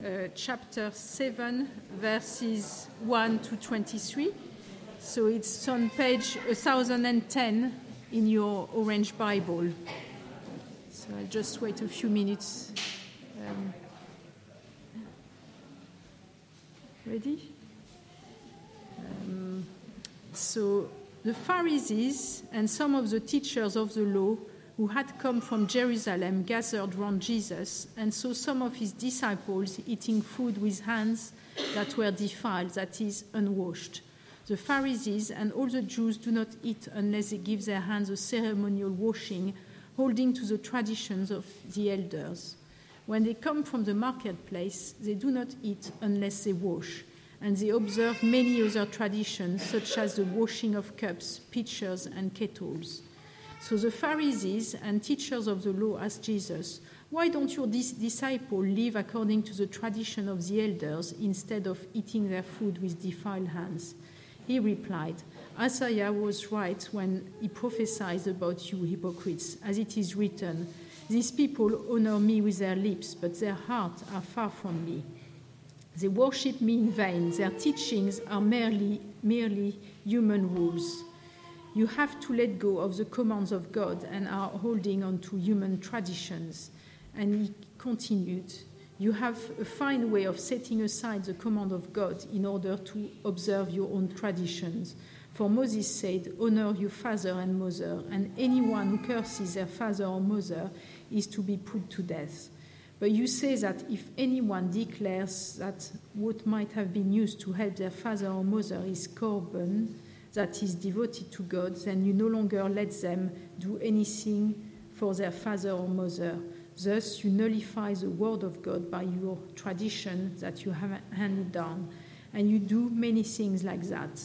chapter 7, verses 1 to 23. So it's on page 1010 in your Orange Bible. So I'll just wait a few minutes. Ready? So the Pharisees and some of the teachers of the law who had come from Jerusalem gathered round Jesus and saw some of his disciples eating food with hands that were defiled, that is, unwashed. The Pharisees and all the Jews do not eat unless they give their hands a ceremonial washing, holding to the traditions of the elders. When they come from the marketplace, they do not eat unless they wash, and they observe many other traditions, such as the washing of cups, pitchers, and kettles. So the Pharisees and teachers of the law asked Jesus, "Why don't your disciples live according to the tradition of the elders instead of eating their food with defiled hands?" He replied, "Isaiah was right when he prophesied about you hypocrites, as it is written, 'These people honor me with their lips, but their hearts are far from me. They worship me in vain. Their teachings are merely human rules.' You have to let go of the commands of God and are holding on to human traditions." And he continued, "You have a fine way of setting aside the command of God in order to observe your own traditions. For Moses said, 'Honor your father and mother,' and anyone who curses their father or mother is to be put to death. But you say that if anyone declares that what might have been used to help their father or mother is korban, that is devoted to God, then you no longer let them do anything for their father or mother. Thus, you nullify the word of God by your tradition that you have handed down, and you do many things like that."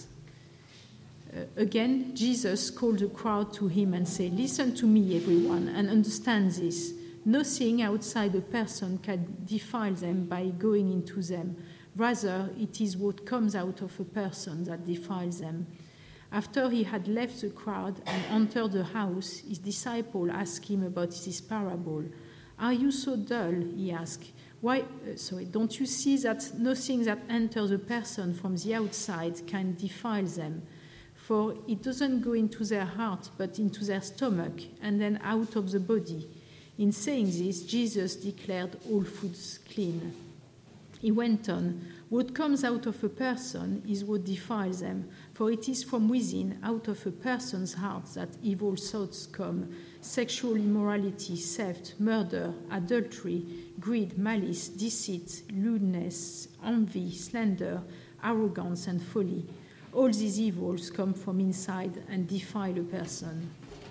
Again, Jesus called the crowd to him and said, "Listen to me, everyone, and understand this. Nothing outside a person can defile them by going into them. Rather, it is what comes out of a person that defiles them." After he had left the crowd and entered the house, his disciple asked him about this parable. "Are you so dull?" he asked. Don't you see that nothing that enters a person from the outside can defile them? For it doesn't go into their heart, but into their stomach, and then out of the body. In saying this, Jesus declared all foods clean. He went on, "What comes out of a person is what defiles them, for it is from within, out of a person's heart, that evil thoughts come: sexual immorality, theft, murder, adultery, greed, malice, deceit, lewdness, envy, slander, arrogance, and folly. All these evils come from inside and defile a person."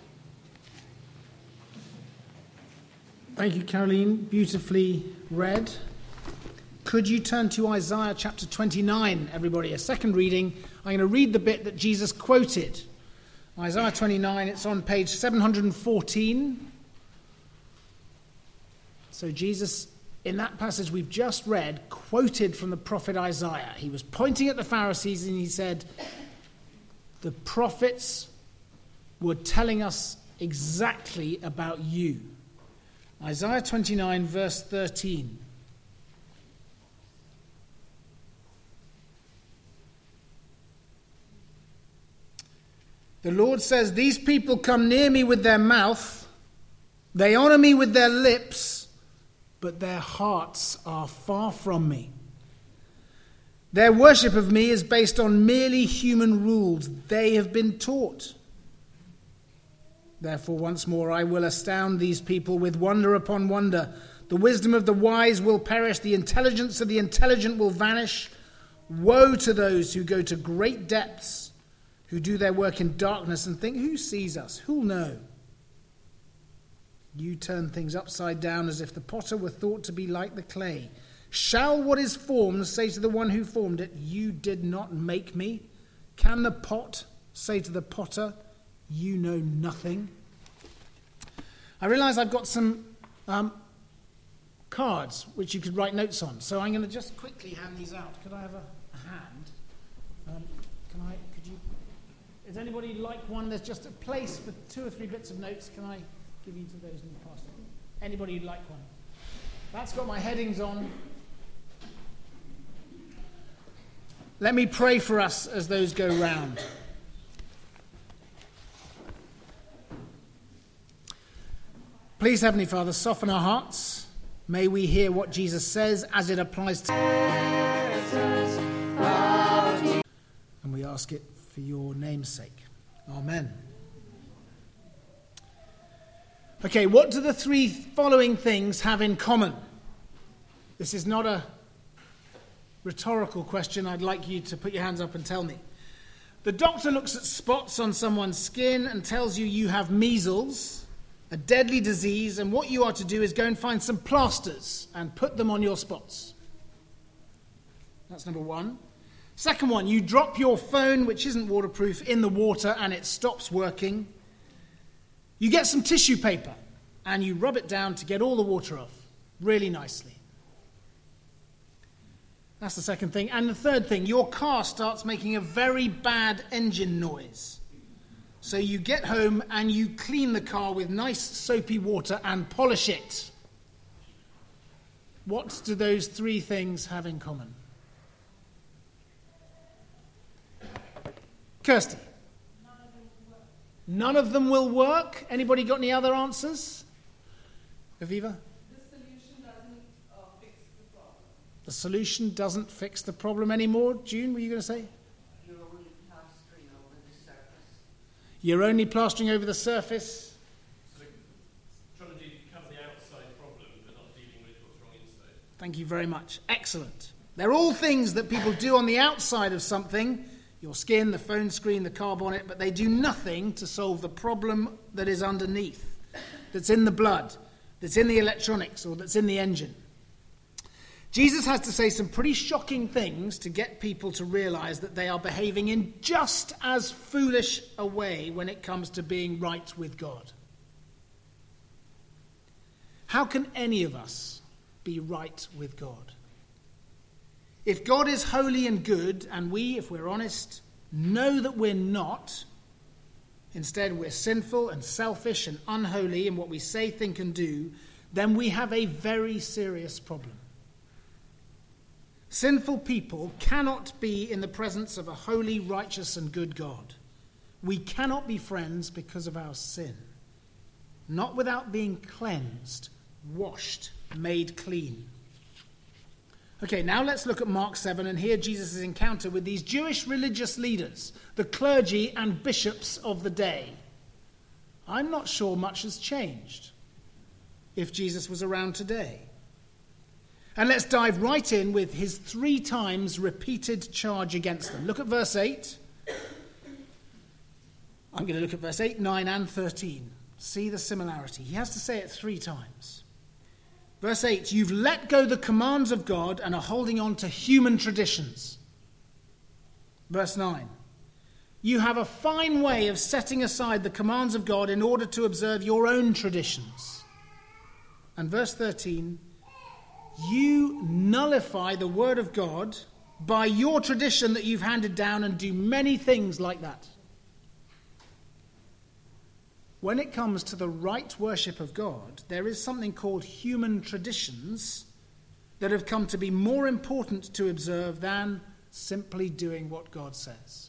Thank you, Caroline. Beautifully read. Could you turn to Isaiah chapter 29, everybody? A second reading. I'm going to read the bit that Jesus quoted. Isaiah 29, it's on page 714. So Jesus, in that passage we've just read, quoted from the prophet Isaiah. He was pointing at the Pharisees and he said, the prophets were telling us exactly about you. Isaiah 29, verse 13. The Lord says, "These people come near me with their mouth, they honor me with their lips, but their hearts are far from me. Their worship of me is based on merely human rules they have been taught. Therefore, once more, I will astound these people with wonder upon wonder. The wisdom of the wise will perish, the intelligence of the intelligent will vanish. Woe to those who go to great depths, who do their work in darkness and think, 'Who sees us? Who'll know?' You turn things upside down as if the potter were thought to be like the clay. Shall what is formed say to the one who formed it, 'You did not make me'? Can the pot say to the potter, 'You know nothing'?" I realise I've got some cards which you could write notes on, so I'm going to just quickly hand these out. Could I have a hand? Does anybody like one? There's just a place for 2 or 3 bits of notes. Can I give you to those in the past? Anybody like one? That's got my headings on. Let me pray for us as those go round. Please, Heavenly Father, soften our hearts. May we hear what Jesus says as it applies to... And we ask it for your name's sake. Amen. Okay, what do the three following things have in common? This is not a rhetorical question. I'd like you to put your hands up and tell me. The doctor looks at spots on someone's skin and tells you you have measles, a deadly disease, and what you are to do is go and find some plasters and put them on your spots. That's number one. Second one, you drop your phone, which isn't waterproof, in the water and it stops working. You get some tissue paper and you rub it down to get all the water off really nicely. That's the second thing. And the third thing, your car starts making a very bad engine noise. So you get home and you clean the car with nice soapy water and polish it. What do those three things have in common? Kirsty. None of them will work. Anybody got any other answers? Aviva? The solution doesn't fix the problem anymore. June, were you going to say? You're only plastering over the surface. You're only plastering over the surface. So trying to cover the outside problem, but not dealing with what's wrong inside. Thank you very much. Excellent. They're all things that people do on the outside of something, your skin, the phone screen, the car bonnet, but they do nothing to solve the problem that is underneath, that's in the blood, that's in the electronics, or that's in the engine. Jesus has to say some pretty shocking things to get people to realize that they are behaving in just as foolish a way when it comes to being right with God. How can any of us be right with God? If God is holy and good, and we, if we're honest, know that we're not, instead we're sinful and selfish and unholy in what we say, think and do, then we have a very serious problem. Sinful people cannot be in the presence of a holy, righteous, and good God. We cannot be friends because of our sin. Not without being cleansed, washed, made clean. Okay, now let's look at Mark 7 and hear Jesus' encounter with these Jewish religious leaders, the clergy and bishops of the day. I'm not sure much has changed if Jesus was around today. And let's dive right in with his 3 times repeated charge against them. Look at verse 8. I'm going to look at verse 8, 9, and 13. See the similarity. He has to say it 3 times. Verse 8, you've let go the commands of God and are holding on to human traditions. Verse 9, you have a fine way of setting aside the commands of God in order to observe your own traditions. And verse 13, you nullify the word of God by your tradition that you've handed down and do many things like that. When it comes to the right worship of God, there is something called human traditions that have come to be more important to observe than simply doing what God says.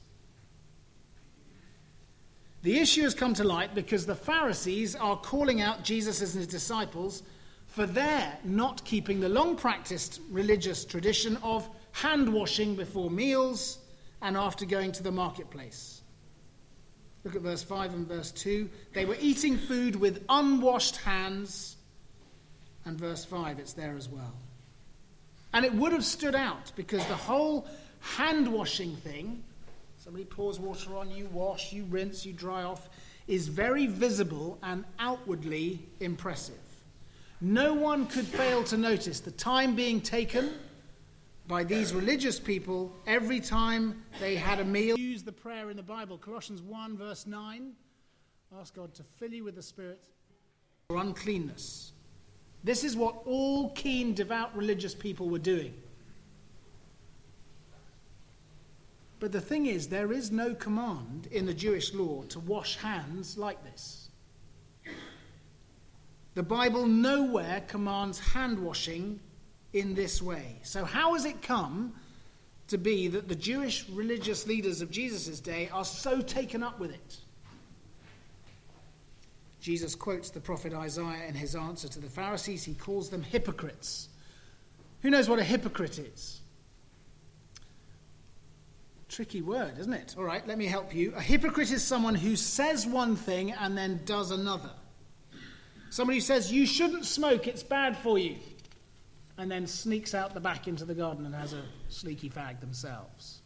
The issue has come to light because the Pharisees are calling out Jesus and his disciples for their not keeping the long-practiced religious tradition of hand-washing before meals and after going to the marketplace. Look at verse 5 and verse 2. They were eating food with unwashed hands. And verse 5, it's there as well. And it would have stood out because the whole hand-washing thing, somebody pours water on, you wash, you rinse, you dry off, is very visible and outwardly impressive. No one could fail to notice the time being taken by these religious people every time they had a meal. Use the prayer in the Bible, Colossians 1 verse 9. Ask God to fill you with the Spirit for uncleanness. This is what all keen, devout religious people were doing. But the thing is, there is no command in the Jewish law to wash hands like this. The Bible nowhere commands hand washing in this way. So how has it come to be that the Jewish religious leaders of Jesus' day are so taken up with it. Jesus quotes the prophet Isaiah in his answer to the Pharisees. He calls them hypocrites. Who knows what a hypocrite is? Tricky word, isn't it? All right, let me help you. A hypocrite is someone who says one thing and then does another. Somebody who says, you shouldn't smoke, it's bad for you, and then sneaks out the back into the garden and has a sleeky fag themselves.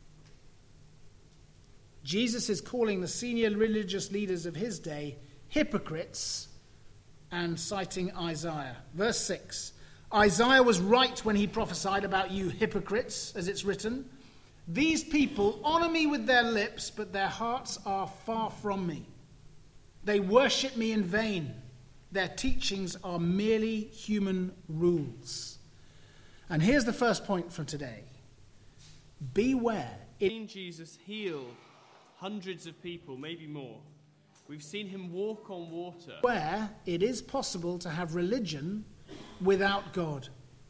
Jesus is calling the senior religious leaders of his day hypocrites and citing Isaiah. Verse 6, Isaiah was right when he prophesied about you hypocrites, as it's written. These people honor me with their lips, but their hearts are far from me. They worship me in vain. Their teachings are merely human rules. And here's the first point from today. Beware. We've seen Jesus heal hundreds of people, maybe more. We've seen him walk on water. Where it is possible to have religion without God.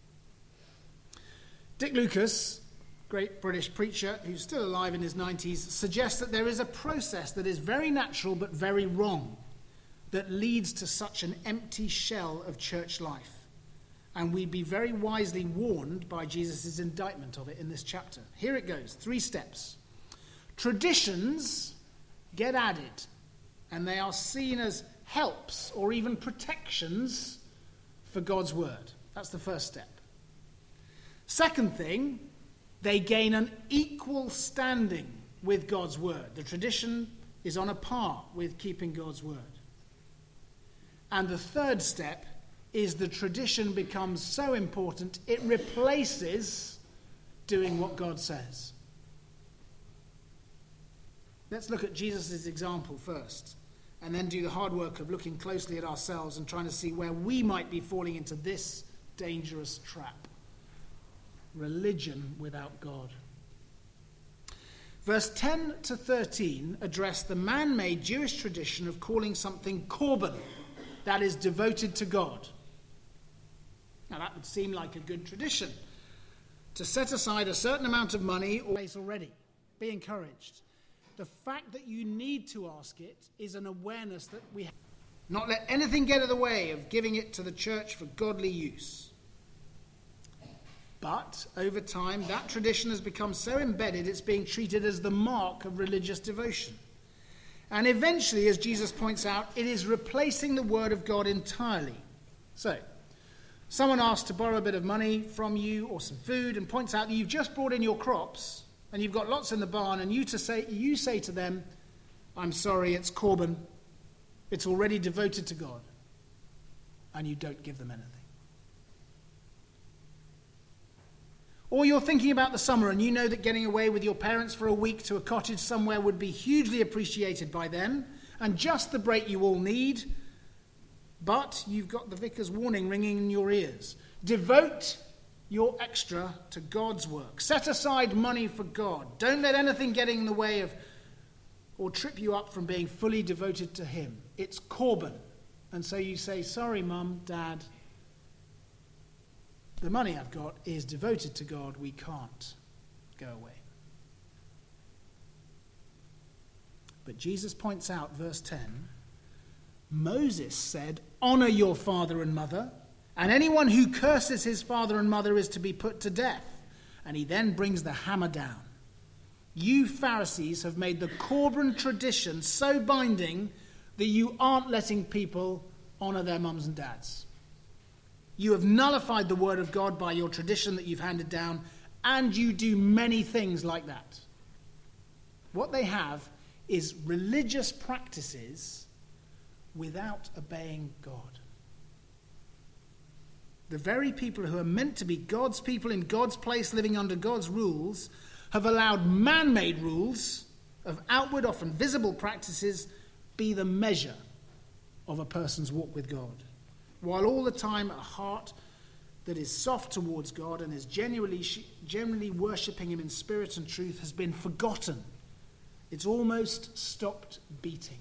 Dick Lucas, great British preacher who's still alive in his 90s, suggests that there is a process that is very natural but very wrong that leads to such an empty shell of church life. And we'd be very wisely warned by Jesus' indictment of it in this chapter. Here it goes, 3 steps. Traditions get added, and they are seen as helps or even protections for God's word. That's the first step. Second thing, they gain an equal standing with God's word. The tradition is on a par with keeping God's word. And the third step is the tradition becomes so important it replaces doing what God says. Let's look at Jesus' example first, and then do the hard work of looking closely at ourselves and trying to see where we might be falling into this dangerous trap. Religion without God. Verse 10 to 13 address the man-made Jewish tradition of calling something korban, that is devoted to God. Now that would seem like a good tradition, to set aside a certain amount of money already. Be encouraged. The fact that you need to ask it is an awareness that we have. Not let anything get in the way of giving it to the church for godly use. But over time, that tradition has become so embedded it's being treated as the mark of religious devotion. And eventually, as Jesus points out, it is replacing the word of God entirely. So, someone asks to borrow a bit of money from you or some food and points out that you've just brought in your crops and you've got lots in the barn, and you say to them, I'm sorry, it's korban. It's already devoted to God. And you don't give them anything. Or you're thinking about the summer and you know that getting away with your parents for a week to a cottage somewhere would be hugely appreciated by them and just the break you all need, but you've got the vicar's warning ringing in your ears. Devote your extra to God's work. Set aside money for God. Don't let anything get in the way of or trip you up from being fully devoted to him. It's korban. And so you say, sorry, Mum, Dad, the money I've got is devoted to God. We can't go away. But Jesus points out, verse 10, Moses said, honor your father and mother, and anyone who curses his father and mother is to be put to death. And he then brings the hammer down. You Pharisees have made the korban tradition so binding that you aren't letting people honor their mums and dads. You have nullified the word of God by your tradition that you've handed down, and you do many things like that. What they have is religious practices without obeying God. The very people who are meant to be God's people in God's place, living under God's rules, have allowed man-made rules of outward, often visible practices be the measure of a person's walk with God. While all the time a heart that is soft towards God and is genuinely worshipping him in spirit and truth has been forgotten. It's almost stopped beating.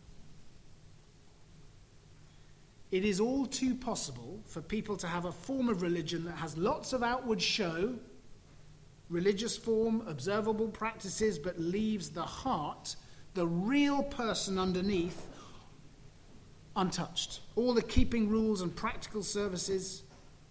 It is all too possible for people to have a form of religion that has lots of outward show, religious form, observable practices, but leaves the heart, the real person underneath, untouched. All the keeping rules and practical services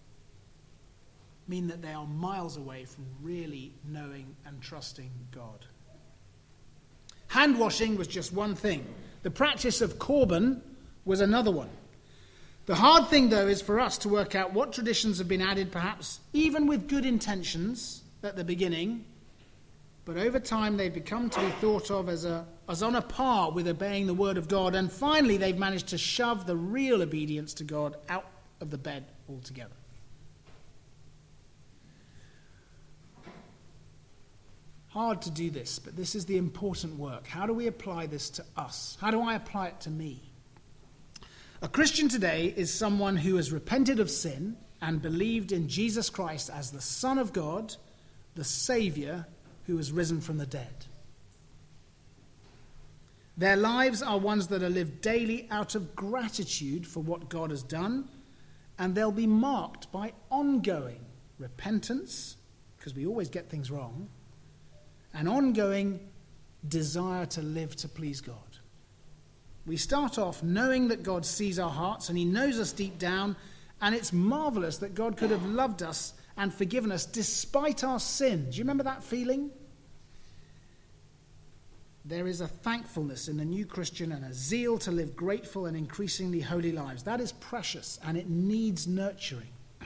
mean that they are miles away from really knowing and trusting God. Hand washing was just one thing. The practice of Korban was another one. The hard thing, though, is for us to work out what traditions have been added, perhaps even with good intentions at the beginning, but over time they've become to be thought of as on a par with obeying the word of God, and finally they've managed to shove the real obedience to God out of the bed altogether. Hard to do this, but this is the important work. How do we apply this to us? How do I apply it to me? A Christian today is someone who has repented of sin and believed in Jesus Christ as the Son of God, the Saviour who has risen from the dead. Their lives are ones that are lived daily out of gratitude for what God has done, and they'll be marked by ongoing repentance, because we always get things wrong, an ongoing desire to live to please God. We start off knowing that God sees our hearts and he knows us deep down, and it's marvelous that God could have loved us and forgiven us despite our sin. Do you remember that feeling? There is a thankfulness in the new Christian and a zeal to live grateful and increasingly holy lives. That is precious and it needs nurturing.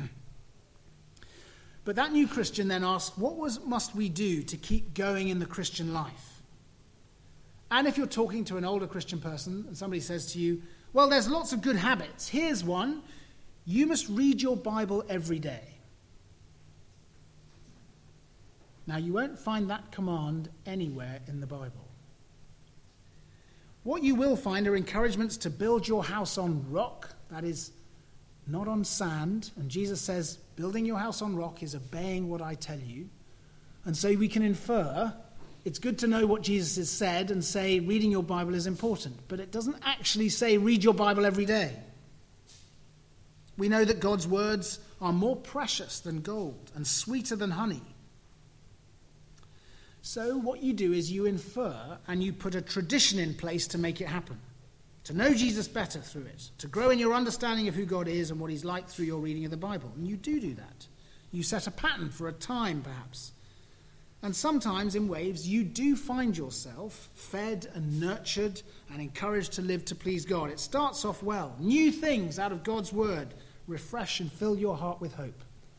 But that new Christian then asks, must we do to keep going in the Christian life? And if you're talking to an older Christian person and somebody says to you, well, there's lots of good habits. Here's one. You must read your Bible every day. Now, you won't find that command anywhere in the Bible. What you will find are encouragements to build your house on rock, that is, not on sand. And Jesus says, building your house on rock is obeying what I tell you. And so we can infer it's good to know what Jesus has said and say reading your Bible is important. But it doesn't actually say read your Bible every day. We know that God's words are more precious than gold and sweeter than honey. So what you do is you infer and you put a tradition in place to make it happen. To know Jesus better through it. To grow in your understanding of who God is and what he's like through your reading of the Bible. And you do that. You set a pattern for a time, perhaps. And sometimes in waves you do find yourself fed and nurtured and encouraged to live to please God. It starts off well. New things out of God's word refresh and fill your heart with hope.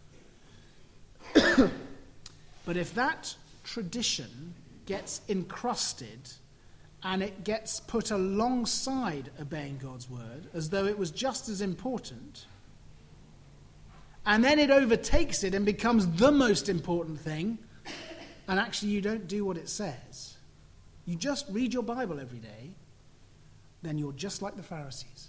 But if that tradition gets encrusted and it gets put alongside obeying God's word as though it was just as important, and then it overtakes it and becomes the most important thing, and actually you don't do what it says, you just read your Bible every day, then you're just like the Pharisees.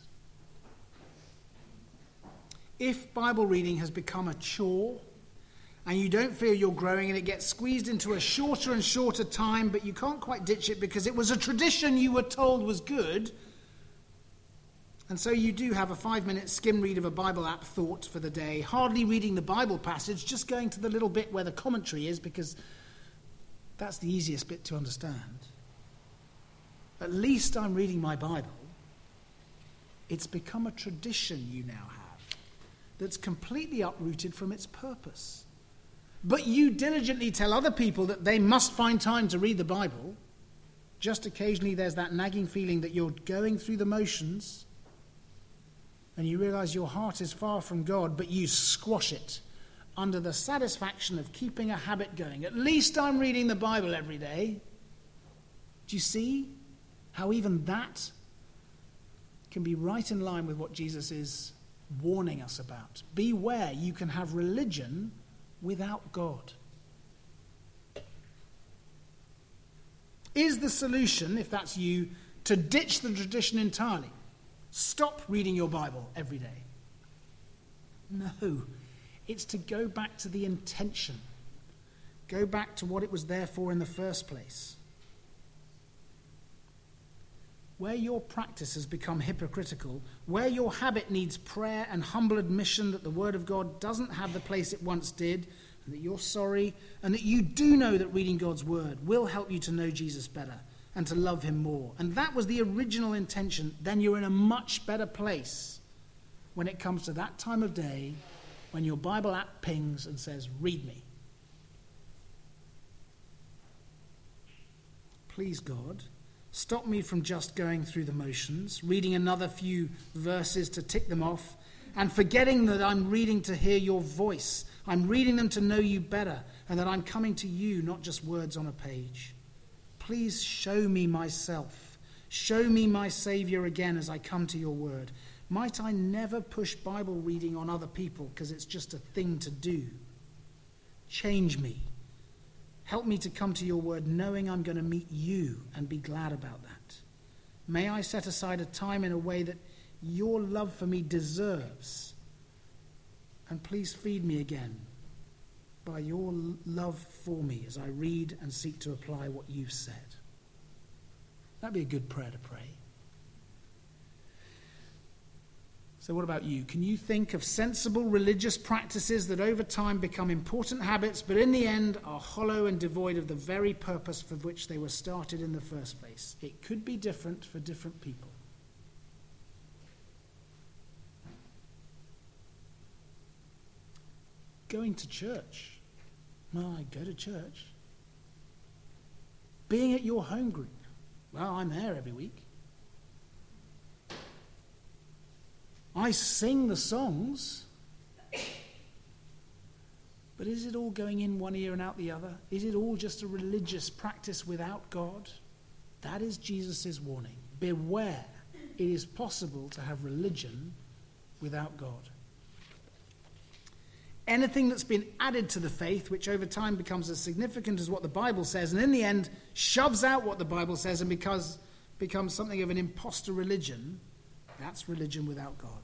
If Bible reading has become a chore, and you don't feel you're growing, and it gets squeezed into a shorter and shorter time, but you can't quite ditch it because it was a tradition you were told was good, and so you do have a 5-minute skim read of a Bible app thought for the day, hardly reading the Bible passage, just going to the little bit where the commentary is because that's the easiest bit to understand. At least I'm reading my Bible. It's become a tradition you now have that's completely uprooted from its purpose. But you diligently tell other people that they must find time to read the Bible. Just occasionally there's that nagging feeling that you're going through the motions and you realize your heart is far from God, but you squash it under the satisfaction of keeping a habit going. At least I'm reading the Bible every day. Do you see how even that can be right in line with what Jesus is warning us about? Beware, you can have religion without God. Is the solution, if that's you, to ditch the tradition entirely? Stop reading your Bible every day? No. It's to go back to the intention. Go back to what it was there for in the first place. Where your practice has become hypocritical, where your habit needs prayer and humble admission that the Word of God doesn't have the place it once did, and that you're sorry, and that you do know that reading God's word will help you to know Jesus better and to love him more. And that was the original intention. Then you're in a much better place when it comes to that time of day when your Bible app pings and says, read me. Please, God, stop me from just going through the motions, reading another few verses to tick them off, and forgetting that I'm reading to hear your voice. I'm reading them to know you better, and that I'm coming to you, not just words on a page. Please show me myself. Show me my Saviour again as I come to your word. Might I never push Bible reading on other people because it's just a thing to do. Change me. Help me to come to your word knowing I'm going to meet you and be glad about that. May I set aside a time in a way that your love for me deserves. And please feed me again by your love for me as I read and seek to apply what you've said. That'd be a good prayer to pray. So what about you? Can you think of sensible religious practices that over time become important habits, but in the end are hollow and devoid of the very purpose for which they were started in the first place? It could be different for different people. Going to church. Well, I go to church. Being at your home group. Well, I'm there every week. I sing the songs. But is it all going in one ear and out the other? Is it all just a religious practice without God? That is Jesus' warning. Beware. It is possible to have religion without God. Anything that's been added to the faith, which over time becomes as significant as what the Bible says, and in the end shoves out what the Bible says and becomes something of an imposter religion, that's religion without God.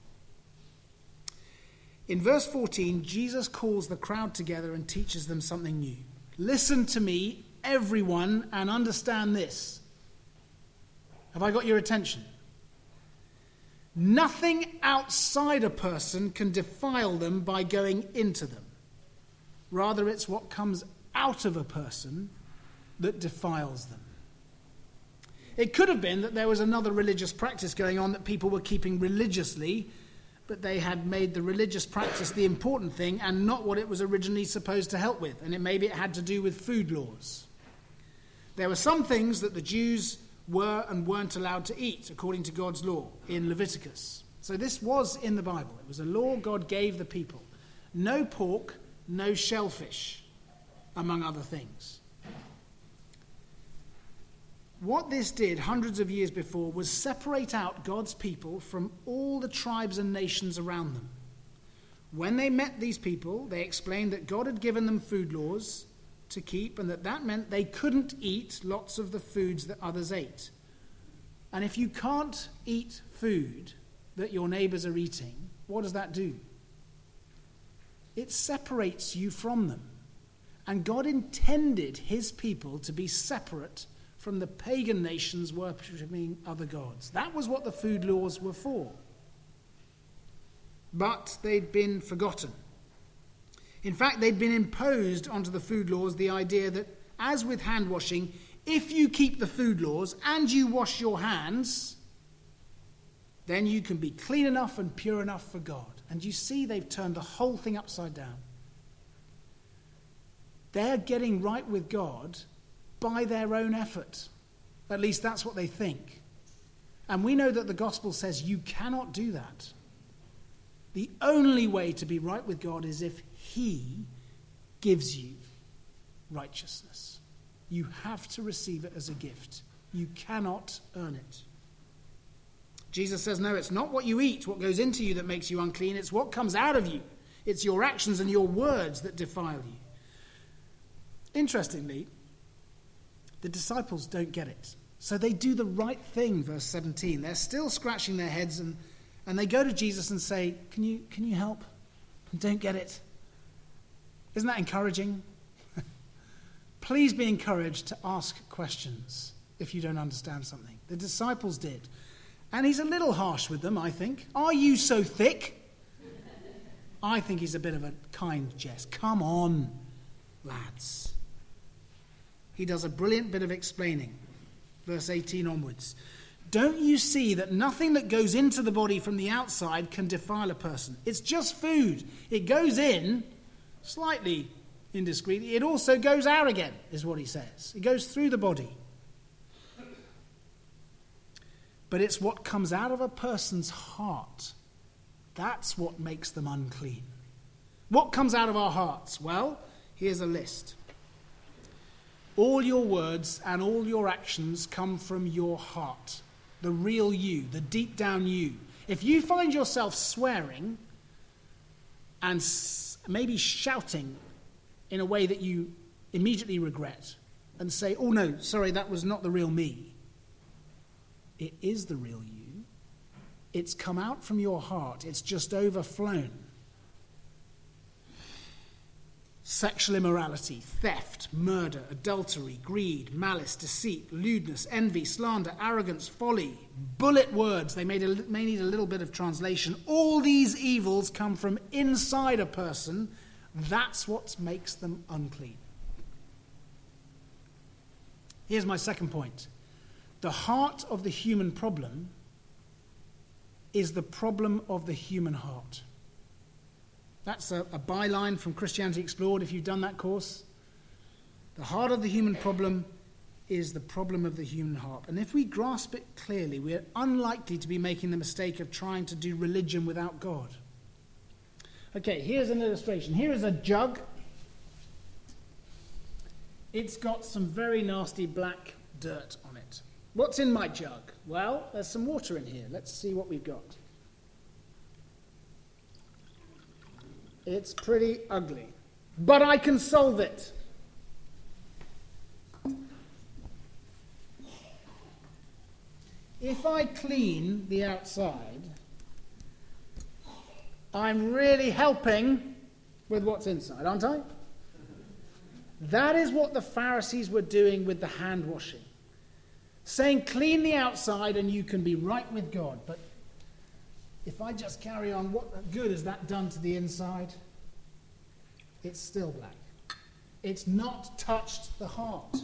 In verse 14, Jesus calls the crowd together and teaches them something new. Listen to me, everyone, and understand this. Have I got your attention? Nothing outside a person can defile them by going into them. Rather, it's what comes out of a person that defiles them. It could have been that there was another religious practice going on that people were keeping religiously, but they had made the religious practice the important thing and not what it was originally supposed to help with. And maybe it had to do with food laws. There were some things that the Jews were and weren't allowed to eat according to God's law in Leviticus. So this was in the Bible. It was a law God gave the people. No pork, no shellfish, among other things. What this did hundreds of years before was separate out God's people from all the tribes and nations around them. When they met these people, they explained that God had given them food laws to keep, and that meant they couldn't eat lots of the foods that others ate. And if you can't eat food that your neighbours are eating, what does that do? It separates you from them. And God intended his people to be separate from the pagan nations worshipping other gods. That was what the food laws were for. But they'd been forgotten. In fact, they'd been imposed onto the food laws the idea that, as with hand washing, if you keep the food laws and you wash your hands, then you can be clean enough and pure enough for God. And you see, they've turned the whole thing upside down. They're getting right with God by their own effort. At least that's what they think. And we know that the gospel says you cannot do that. The only way to be right with God is if he gives you righteousness. You have to receive it as a gift. You cannot earn it. Jesus says, no, it's not what you eat, what goes into you that makes you unclean. It's what comes out of you. It's your actions and your words that defile you. Interestingly, the disciples don't get it. So they do the right thing, verse 17. They're still scratching their heads and they go to Jesus and say, can you help? And don't get it. Isn't that encouraging? Please be encouraged to ask questions if you don't understand something. The disciples did. And he's a little harsh with them, I think. Are you so thick? I think he's a bit of a kind jest. Come on, lads. He does a brilliant bit of explaining. Verse 18 onwards. Don't you see that nothing that goes into the body from the outside can defile a person? It's just food. It goes in slightly indiscreetly. It also goes out again, is what he says. It goes through the body. But it's what comes out of a person's heart. That's what makes them unclean. What comes out of our hearts? Well, here's a list. All your words and all your actions come from your heart. The real you, the deep down you. If you find yourself swearing and maybe shouting in a way that you immediately regret and say, oh no, sorry, that was not the real me. It is the real you. It's come out from your heart. It's just overflown. Sexual immorality, theft, murder, adultery, greed, malice, deceit, lewdness, envy, slander, arrogance, folly, bullet words. They may need a little bit of translation. All these evils come from inside a person. That's what makes them unclean. Here's my second point. The heart of the human problem is the problem of the human heart. That's a byline from Christianity Explored, if you've done that course. The heart of the human problem is the problem of the human heart. And if we grasp it clearly, we're unlikely to be making the mistake of trying to do religion without God. Okay, here's an illustration. Here is a jug. It's got some very nasty black dirt on it. What's in my jug? Well, there's some water in here. Let's see what we've got. It's pretty ugly, but I can solve it. If I clean the outside, I'm really helping with what's inside, aren't I? That is what the Pharisees were doing with the hand washing. Saying, clean the outside and you can be right with God. But if I just carry on, what good has that done to the inside? It's still black. It's not touched the heart.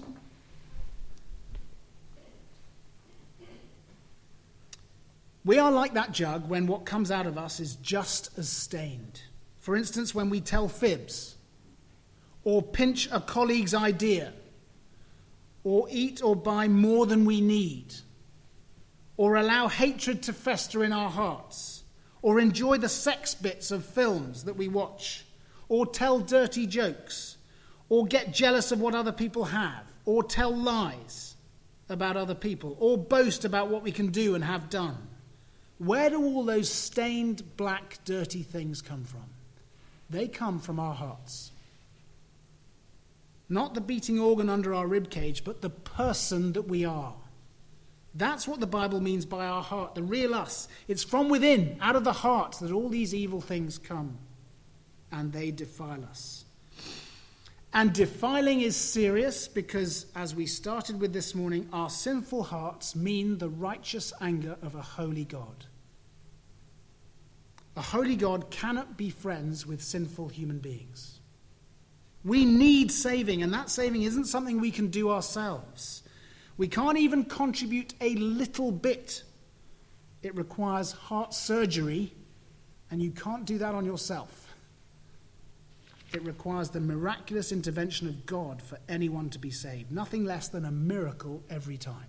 We are like that jug when what comes out of us is just as stained. For instance, when we tell fibs, or pinch a colleague's idea, or eat or buy more than we need, or allow hatred to fester in our hearts, or enjoy the sex bits of films that we watch, or tell dirty jokes, or get jealous of what other people have, or tell lies about other people, or boast about what we can do and have done. Where do all those stained, black, dirty things come from? They come from our hearts. Not the beating organ under our ribcage, but the person that we are. That's what the Bible means by our heart, the real us. It's from within, out of the heart, that all these evil things come, and they defile us. And defiling is serious because, as we started with this morning, our sinful hearts mean the righteous anger of a holy God. A holy God cannot be friends with sinful human beings. We need saving, and that saving isn't something we can do ourselves. We can't even contribute a little bit. It requires heart surgery, and you can't do that on yourself. It requires the miraculous intervention of God for anyone to be saved. Nothing less than a miracle every time.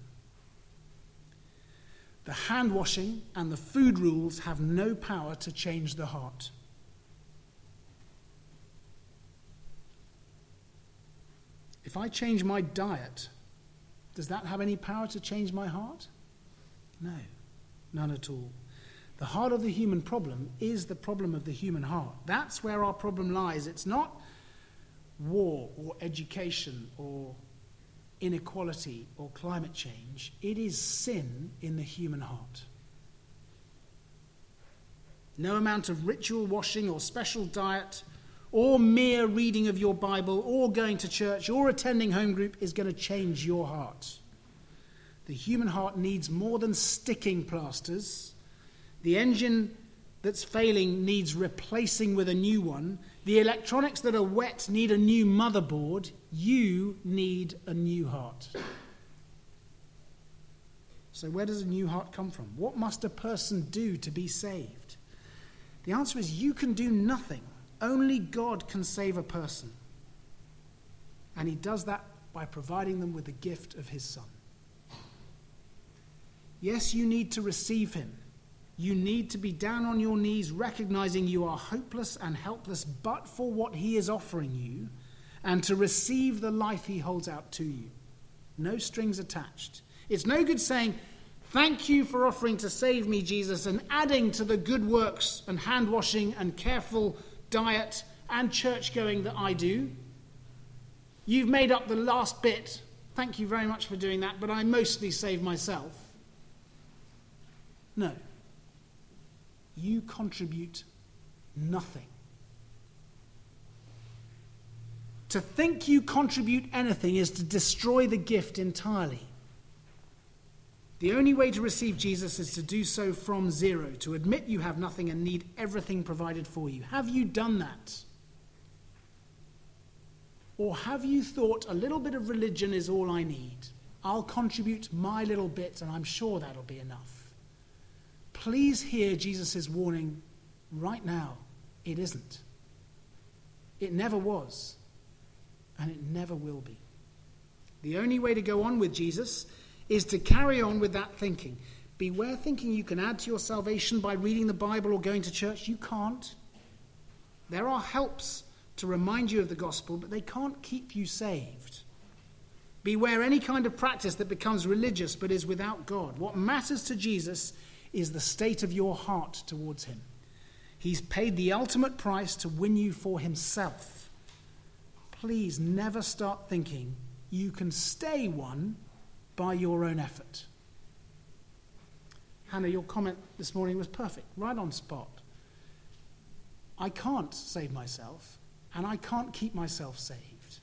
The hand washing and the food rules have no power to change the heart. If I change my diet, does that have any power to change my heart? No, none at all. The heart of the human problem is the problem of the human heart. That's where our problem lies. It's not war or education or inequality or climate change. It is sin in the human heart. No amount of ritual washing or special diet or mere reading of your Bible or going to church or attending home group is going to change your heart. The human heart needs more than sticking plasters. The engine that's failing needs replacing with a new one, the electronics that are wet need a new motherboard, you need a new heart. So where does a new heart come from? What must a person do to be saved? The answer is you can do nothing. Only God can save a person. And he does that by providing them with the gift of his Son. Yes, you need to receive him. You need to be down on your knees, recognizing you are hopeless and helpless but for what he is offering you, and to receive the life he holds out to you. No strings attached. It's no good saying, thank you for offering to save me, Jesus, and adding to the good works and hand washing and careful diet and church going that I do. You've made up the last bit. Thank you very much for doing that, but I mostly save myself. No. You contribute nothing. To think you contribute anything is to destroy the gift entirely. The only way to receive Jesus is to do so from zero, to admit you have nothing and need everything provided for you. Have you done that? Or have you thought a little bit of religion is all I need? I'll contribute my little bit and I'm sure that'll be enough. Please hear Jesus' warning right now. It isn't. It never was. And it never will be. The only way to go on with Jesus is to carry on with that thinking. Beware thinking you can add to your salvation by reading the Bible or going to church. You can't. There are helps to remind you of the gospel, but they can't keep you saved. Beware any kind of practice that becomes religious but is without God. What matters to Jesus is the state of your heart towards him. He's paid the ultimate price to win you for himself. Please never start thinking you can stay one by your own effort. Hannah, your comment this morning was perfect, right on spot. I can't save myself, and I can't keep myself saved.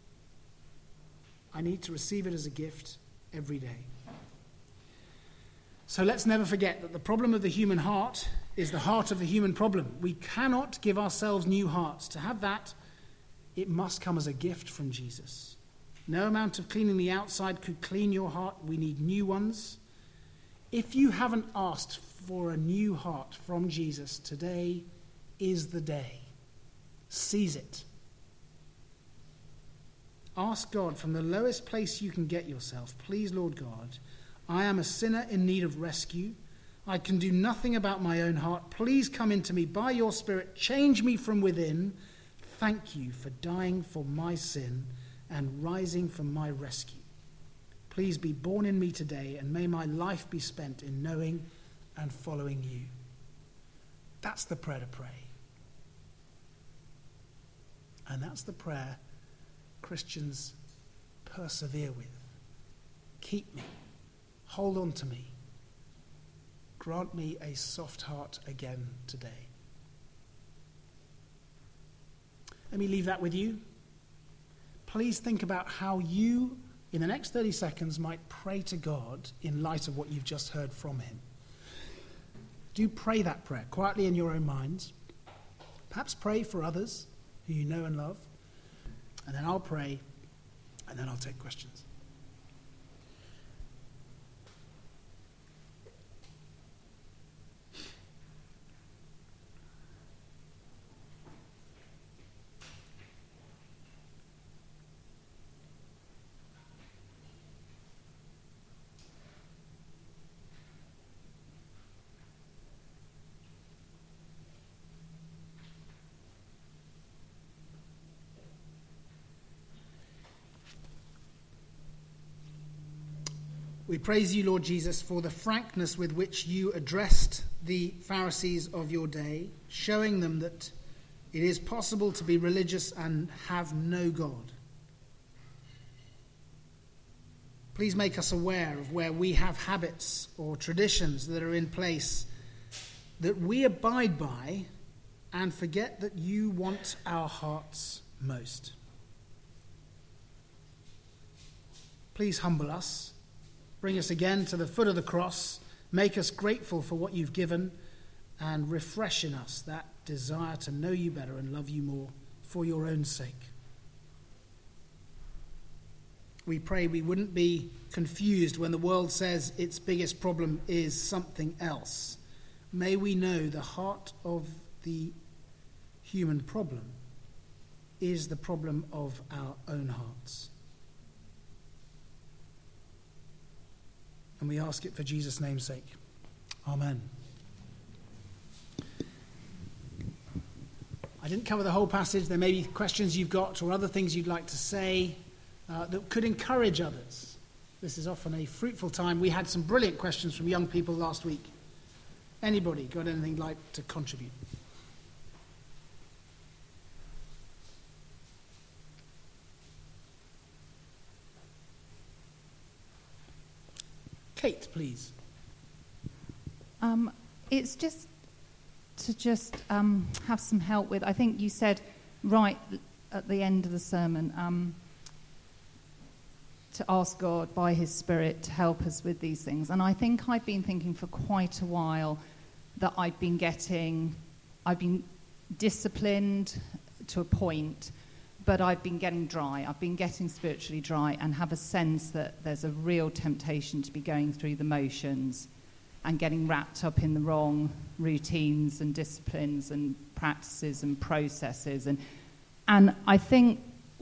I need to receive it as a gift every day. So let's never forget that the problem of the human heart is the heart of the human problem. We cannot give ourselves new hearts. To have that, it must come as a gift from Jesus. No amount of cleaning the outside could clean your heart. We need new ones. If you haven't asked for a new heart from Jesus, today is the day. Seize it. Ask God from the lowest place you can get yourself, please, Lord God, I am a sinner in need of rescue. I can do nothing about my own heart. Please come into me by your Spirit. Change me from within. Thank you for dying for my sin and rising from my rescue. Please be born in me today, and may my life be spent in knowing and following you. That's the prayer to pray. And that's the prayer Christians persevere with. Keep me. Hold on to me. Grant me a soft heart again today. Let me leave that with you. Please think about how you, in the next 30 seconds, might pray to God in light of what you've just heard from him. Do pray that prayer quietly in your own minds. Perhaps pray for others who you know and love. And then I'll pray, and then I'll take questions. We praise you, Lord Jesus, for the frankness with which you addressed the Pharisees of your day, showing them that it is possible to be religious and have no God. Please make us aware of where we have habits or traditions that are in place that we abide by and forget that you want our hearts most. Please humble us. Bring us again to the foot of the cross. Make us grateful for what you've given and refresh in us that desire to know you better and love you more for your own sake. We pray we wouldn't be confused when the world says its biggest problem is something else. May we know the heart of the human problem is the problem of our own hearts. And we ask it for Jesus' name's sake. Amen. I didn't cover the whole passage. There may be questions you've got or other things you'd like to say that could encourage others. This is often a fruitful time. We had some brilliant questions from young people last week. Anybody got anything like to contribute? Kate, please. It's just to have some help with, I think you said right at the end of the sermon, to ask God by his Spirit to help us with these things. And I think I've been thinking for quite a while that I've been disciplined to a point, but I've been getting dry. I've been getting spiritually dry and have a sense that there's a real temptation to be going through the motions and getting wrapped up in the wrong routines and disciplines and practices and processes. And I think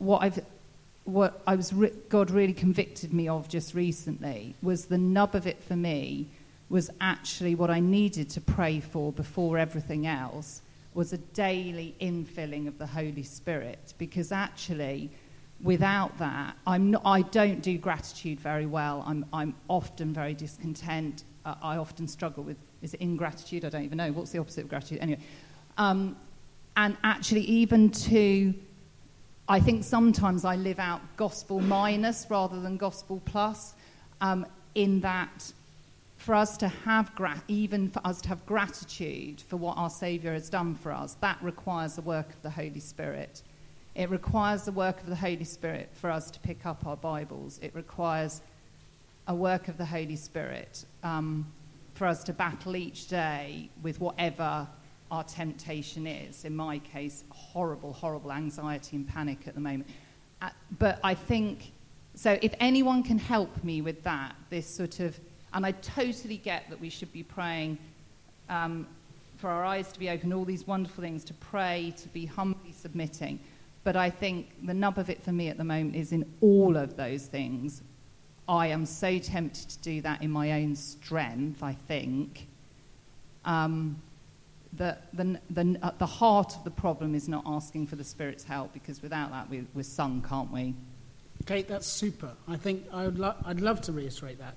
God really convicted me of just recently was the nub of it for me was actually what I needed to pray for before everything else was a daily infilling of the Holy Spirit, because actually without that I don't do gratitude very well. I'm often very discontent. I often struggle with, is it ingratitude? I don't even know. What's the opposite of gratitude? Anyway, and actually even to, I think sometimes I live out gospel minus rather than gospel plus, in that for us to have gratitude for what our Saviour has done for us, that requires the work of the Holy Spirit. It requires the work of the Holy Spirit for us to pick up our Bibles. It requires a work of the Holy Spirit for us to battle each day with whatever our temptation is. In my case, horrible, horrible anxiety and panic at the moment. But I think, so if anyone can help me with that, this sort of, and I totally get that we should be praying for our eyes to be open, all these wonderful things, to pray, to be humbly submitting. But I think the nub of it for me at the moment is in all of those things. I am so tempted to do that in my own strength, I think. The heart of the problem is not asking for the Spirit's help, because without that we're sunk, can't we? Kate, that's super. I think I'd love to reiterate that.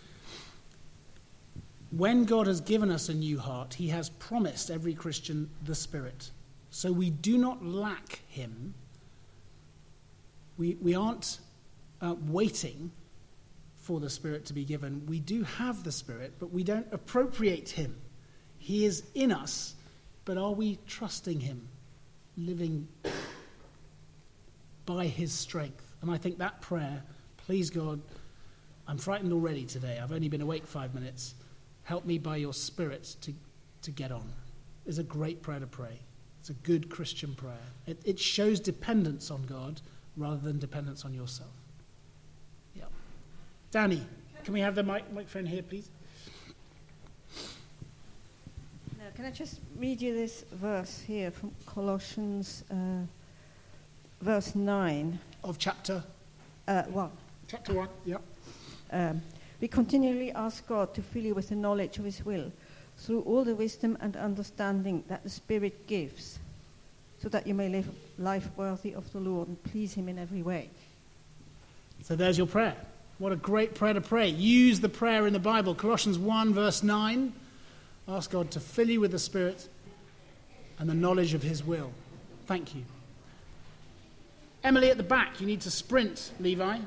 When God has given us a new heart, he has promised every Christian the Spirit. So we do not lack him. We aren't waiting for the Spirit to be given. We do have the Spirit, but we don't appropriate him. He is in us, but are we trusting him, living by his strength? And I think that prayer, please God, I'm frightened already today. I've only been awake 5 minutes. Help me by your Spirit to get on, is a great prayer to pray. It's a good Christian prayer. It shows dependence on God rather than dependence on yourself. Yeah. Danny, can we have the microphone here, please? Now, can I just read you this verse here from Colossians, verse 9. Of chapter? 1. Chapter 1, yeah. We continually ask God to fill you with the knowledge of his will, through all the wisdom and understanding that the Spirit gives, so that you may live life worthy of the Lord and please him in every way. So there's your prayer. What a great prayer to pray. Use the prayer in the Bible. Colossians 1, verse 9. Ask God to fill you with the Spirit and the knowledge of his will. Thank you. Emily at the back, you need to sprint, Levi.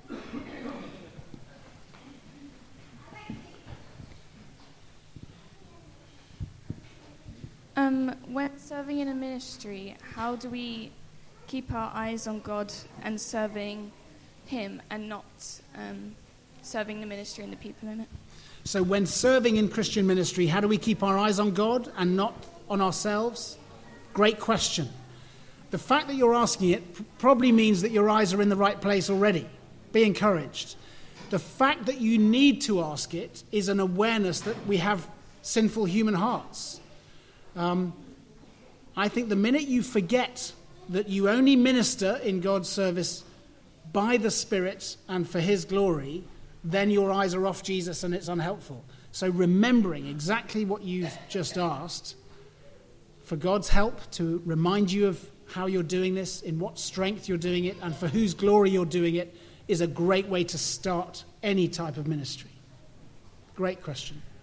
When serving in a ministry, how do we keep our eyes on God and serving him and not serving the ministry and the people in it? So when serving in Christian ministry, how do we keep our eyes on God and not on ourselves? Great question. The fact that you're asking it probably means that your eyes are in the right place already. Be encouraged. The fact that you need to ask it is an awareness that we have sinful human hearts. I think the minute you forget that you only minister in God's service by the Spirit and for his glory, then your eyes are off Jesus and it's unhelpful. So remembering exactly what you've just asked, for God's help to remind you of how you're doing this, in what strength you're doing it, and for whose glory you're doing it, is a great way to start any type of ministry. Great question.